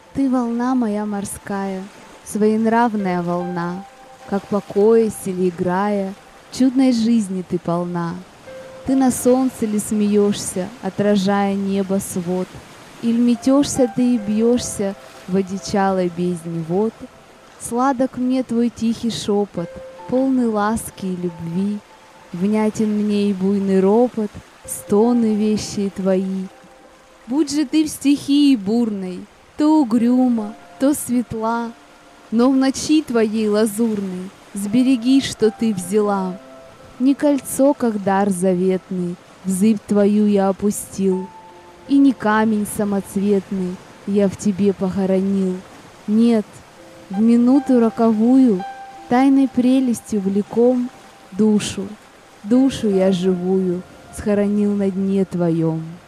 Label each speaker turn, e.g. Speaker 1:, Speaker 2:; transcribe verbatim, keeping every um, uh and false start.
Speaker 1: Ты волна моя морская, своенравная волна, как покоясь или играя, чудной жизни ты полна. Ты на солнце ли смеешься, отражая небо свод, или метешься ты и бьешься в одичалой бездне вод? Сладок мне твой тихий шепот, полный ласки и любви, внятен мне и буйный ропот, стоны вещие твои. Будь же ты в стихии бурной, то угрюма, то светла, но в ночи твоей лазурной сбереги, что ты взяла. Не кольцо, как дар заветный, в зыбь твою я опустил, и не камень самоцветный я в тебе похоронил. Нет, в минуту роковую, тайной прелестью влеком, душу, душу я живую схоронил на дне твоем.